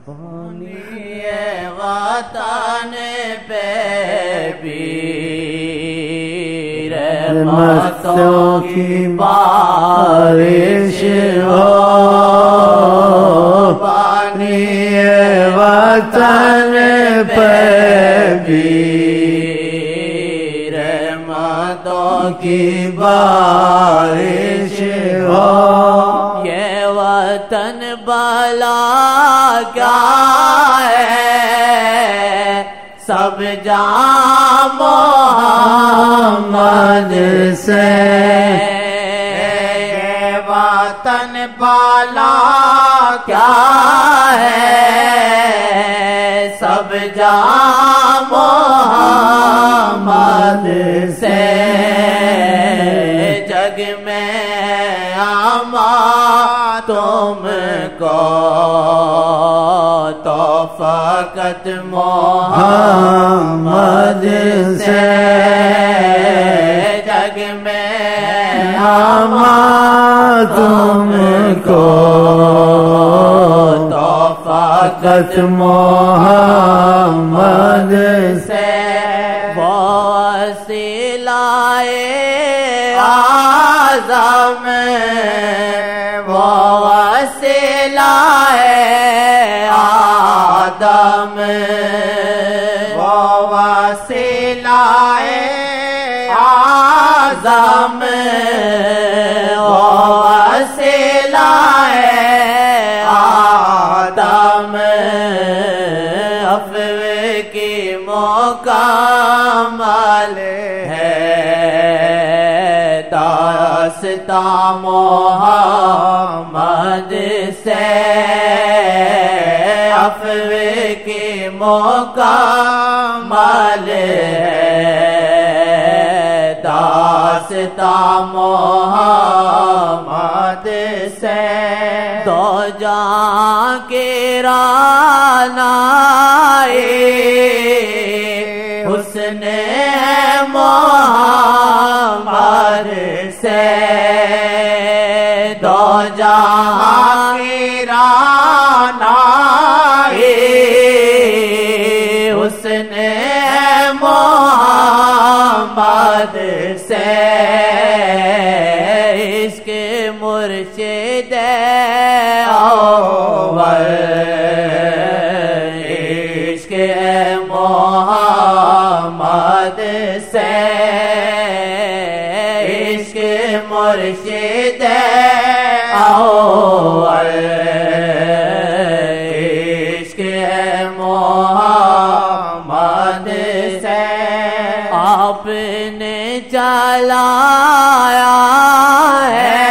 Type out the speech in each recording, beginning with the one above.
وطن پہ بھی رحمتوں کی بارش ہو، پانی وطن پہ بھی رحمتوں کی بارش ہو، یہ وطن بلا کیا ہے سب جاں محمد سے، یہ وطن بلا کیا ہے سب جاں محمد سے، جگ میں اما تم کو تو فقط محمد سے، جگ میں اما تم کو تو فقط محمد سے، وہ وسیلہ اعظم وہ وسیلہ آدم وہ وسیلہ اعظم وہ وسیلہ آدم، افوے کی مکمل ہے داستان محمد سے، افوے کی مکمل ہے داستان محمد سے، دو جہاں کی رعنائی حسن محمد سے، دو جہاں کی رعنائی حسن محمد سے، اس کے مرشد اول عشق محمد سے، عشق مرشد اول عشق محمد سے، آپ نے چلایا ہے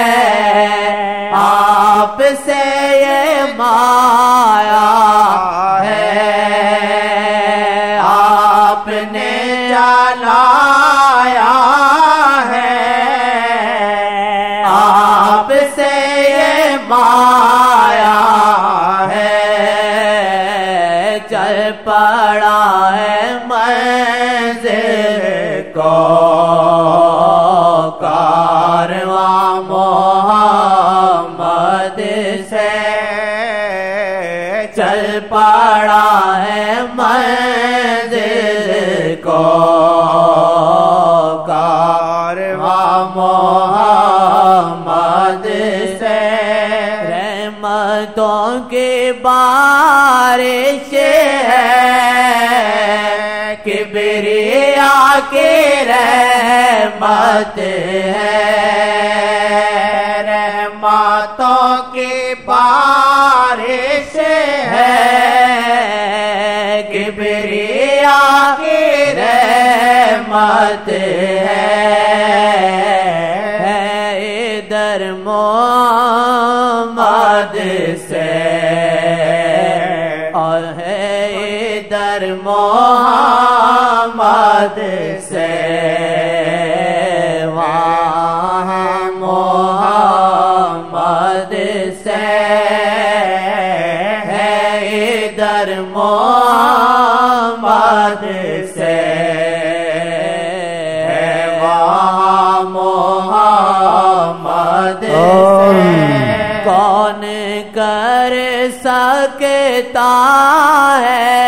آپ سے یہ مایا ہے، آپ نے چلایا ہے آپ سے یہ مایا ہے، چل پڑا ہے منزل کو کارواں محمد سے، چل پڑا ہے منزل کو کارواں محمد سے، رحمتوں کی بارش ہے کبریا کی رحمت ہے، رحمتوں کی بارش ہے کبریا کی رحمت ہے، ادھر محمد سے اور ہے ادھر محمد سے، وہاں محمد سے ہے ادھر محمد سے، وہاں محمد سے، کون کر سکتا سکتا ہے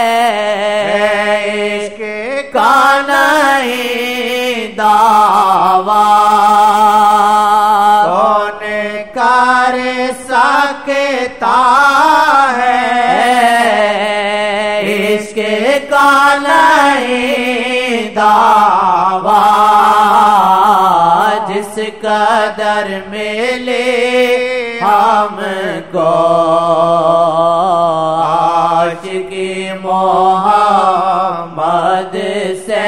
عشق کا نہیں دعویٰ کون کر سکتا ہے عشق کا نہیں دعویٰ جس قدر ملے ہم کو عاشقی محمد سے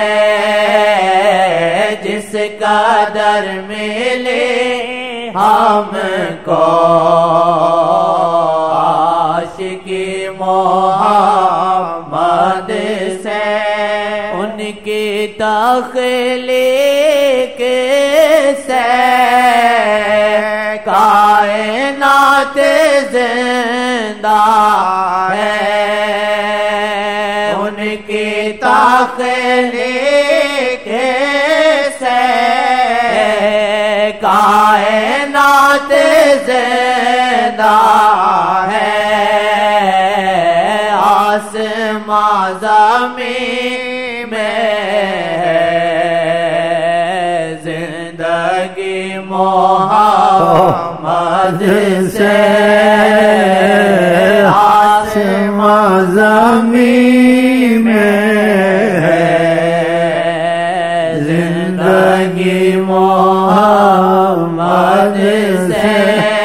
جس قدر ملے ہم کو عاشقی محمد سے ان کی تخلیق سے کائنات زندہ ہے ان کی تخلیق سے کائنات زندہ ہے آسمان زمین میں زندگی محمد سے آسمان زمین میں زندگی محمد سے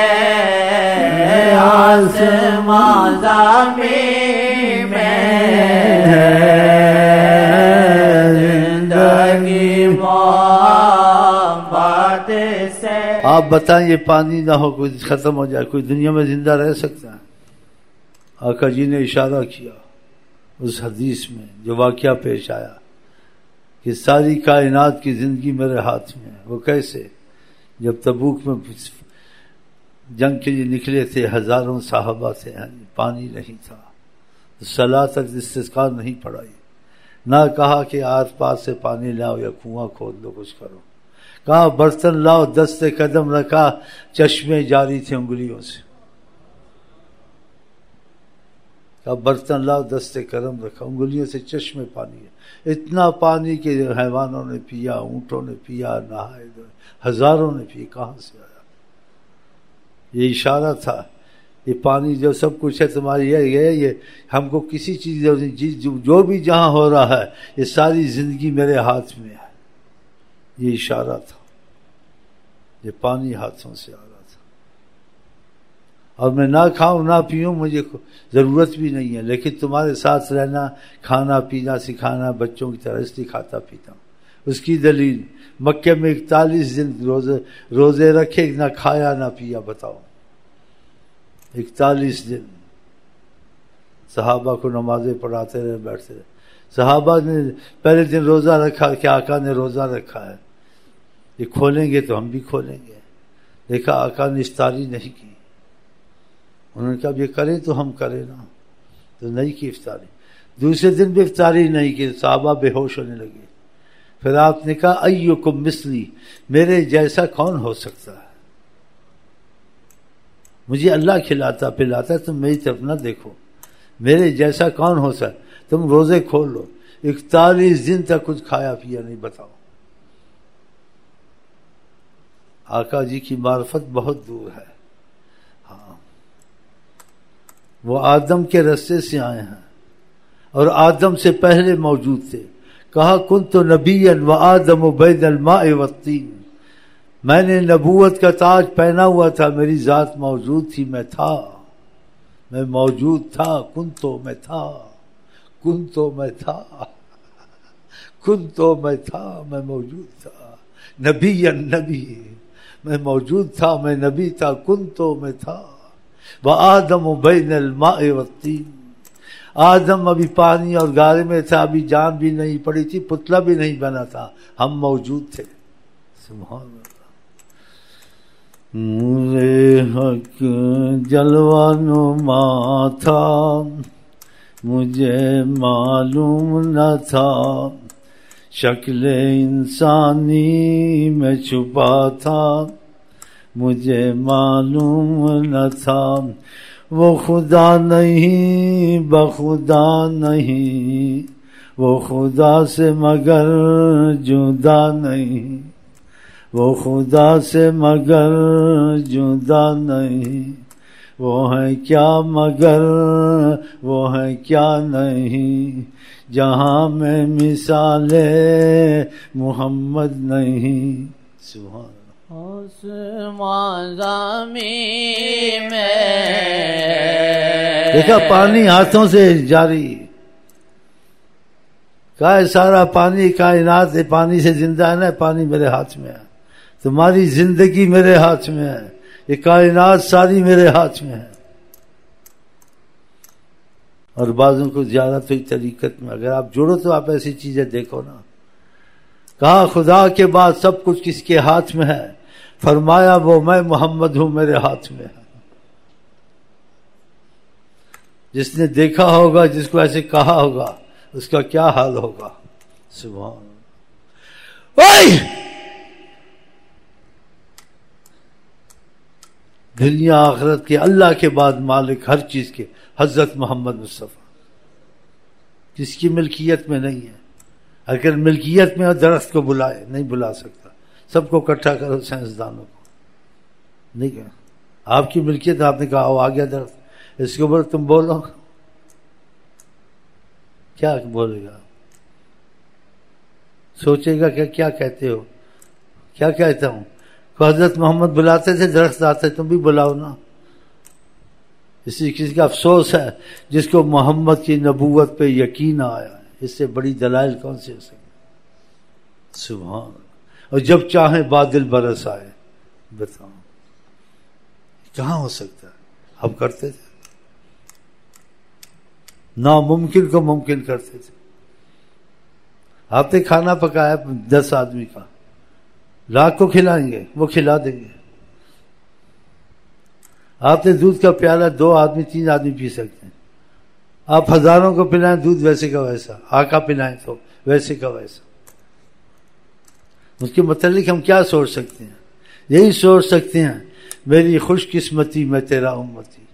آسمان زمین میں زندگی محمد سے آپ بتائیں یہ پانی نہ ہو کوئی ختم ہو جائے کوئی دنیا میں زندہ رہ سکتا ہے؟ آقا جی نے اشارہ کیا اس حدیث میں جو واقعہ پیش آیا کہ ساری کائنات کی زندگی میرے ہاتھ میں ہے۔ وہ کیسے؟ جب تبوک میں جنگ کے لیے نکلے تھے ہزاروں صحابہ تھے پانی نہیں تھا صلاۃ الاستسقاء نہیں پڑھائی نہ کہا کہ آس پاس سے پانی لاؤ یا کنواں کھود لو کچھ کرو کہا برتن لاؤ دست قدم رکھا چشمے جاری تھے انگلیوں سے کہا برتن لاؤ دست قدم رکھا انگلیوں سے چشمے پانی ہے اتنا پانی کہ حیوانوں نے پیا اونٹوں نے پیا نہائے ہزاروں نے پی کہاں سے آیا یہ اشارہ تھا یہ پانی جو سب کچھ ہے تمہاری یہ ہم کو کسی چیز جو بھی جہاں ہو رہا ہے یہ ساری زندگی میرے ہاتھ میں ہے یہ اشارہ تھا یہ پانی ہاتھوں سے آ رہا تھا اور میں نہ کھاؤں نہ پیوں مجھے ضرورت بھی نہیں ہے لیکن تمہارے ساتھ رہنا کھانا پینا سکھانا بچوں کی طرح اس لیے کھاتا پیتا ہوں اس کی دلیل مکے میں 41 دن روزے رکھے نہ کھایا نہ پیا بتاؤ 41 دن صحابہ کو نمازیں پڑھاتے رہے بیٹھتے رہے صحابہ نے پہلے دن روزہ رکھا کہ آقا نے روزہ رکھا ہے یہ کھولیں گے تو ہم بھی کھولیں گے دیکھا آقا نے افطاری نہیں کی انہوں نے کہا یہ کریں تو ہم کریں نا تو نہیں کی افطاری دوسرے دن بھی افطاری نہیں کی صحابہ بے ہوش ہونے لگے پھر آپ نے کہا ایکم مثلی میرے جیسا کون ہو سکتا ہے مجھے اللہ کھلاتا پلاتا تم میری طرف نہ دیکھو میرے جیسا کون ہو سکتا تم روزے کھول لو 41 دن تک کچھ کھایا پیا نہیں بتاؤ آقا جی کی معرفت بہت دور ہے ہاں وہ آدم کے رستے سے آئے ہیں اور آدم سے پہلے موجود تھے کہا کنت نبیا وآدم بین الماء والطین میں نے نبوت کا تاج پہنا ہوا تھا میری ذات موجود تھی میں تھا میں موجود تھا کنتو میں تھا میں موجود تھا نبی میں موجود تھا میں نبی تھا کنتو میں تھا وآدم بین الماء والطین آدم ابھی پانی اور گارے میں تھا ابھی جان بھی نہیں پڑی تھی پتلا بھی نہیں بنا تھا ہم موجود تھے سبحان اللہ نورے حق جلوہ نما تھا مجھے معلوم نہ تھا شکل انسانی میں چھپا تھا مجھے معلوم نہ تھا وہ خدا نہیں بخدا نہیں، وہ خدا سے مگر جدا نہیں، وہ خدا سے مگر جدا نہیں، وہ ہے کیا مگر وہ ہے کیا نہیں، جہاں میں مثال محمد نہیں۔ سبحان آسمان زمین میں دیکھا پانی ہاتھوں سے جاری، کہا ہے سارا پانی کائنات پانی سے زندہ ہے نا، پانی میرے ہاتھ میں ہے، تمہاری زندگی میرے ہاتھ میں ہے، یہ کائنات ساری میرے ہاتھ میں ہے۔ اور بعضوں کو زیادہ تو طریقت میں اگر آپ جوڑو تو آپ ایسی چیزیں دیکھو نا، کہا خدا کے بعد سب کچھ کس کے ہاتھ میں ہے، فرمایا وہ میں محمد ہوں میرے ہاتھ میں ہے۔ جس نے دیکھا ہوگا، جس کو ایسے کہا ہوگا، اس کا کیا حال ہوگا۔ سبحان اللہ۔ دنیا آخرت کے اللہ کے بعد مالک ہر چیز کے حضرت محمد مصطفیٰ، جس کی ملکیت میں نہیں ہے۔ اگر ملکیت میں درخت کو بلائے، نہیں بلا سکتا، سب کو اکٹھا کرو سائنسدانوں کو، نہیں کہ آپ کی ملکیت، آپ نے کہا وہ آ گیا درخت، اس کے اوپر تم بولو، کیا بولے گا؟ سوچے گا کہ کیا کہتے ہو، کیا کہتا ہوں؟ تو حضرت محمد بلاتے تھے، درخت آتے، تم بھی بلاؤ نا۔ اسی کسی کا افسوس ہے جس کو محمد کی نبوت پہ یقین آیا ہے، اس سے بڑی دلائل کون سی ہو سکتی؟ سبحان اللہ۔ اور جب چاہیں بادل برس آئے، بتاؤ کہاں ہو سکتا ہے؟ ہم کرتے تھے، ناممکن کو ممکن کرتے تھے۔ آپ نے کھانا پکایا 10 آدمی کا، لاکھ کو کھلائیں گے، وہ کھلا دیں گے۔ آپ نے دودھ کا پیالہ 2 آدمی 3 آدمی پی سکتے ہیں، آپ ہزاروں کو پلائیں دودھ ویسے کا ویسا، آقا پلائیں تو ویسے کا ویسا۔ اس کے متعلق ہم کیا سوچ سکتے ہیں؟ یہی سوچ سکتے ہیں میری خوش قسمتی میں تیرا امتی،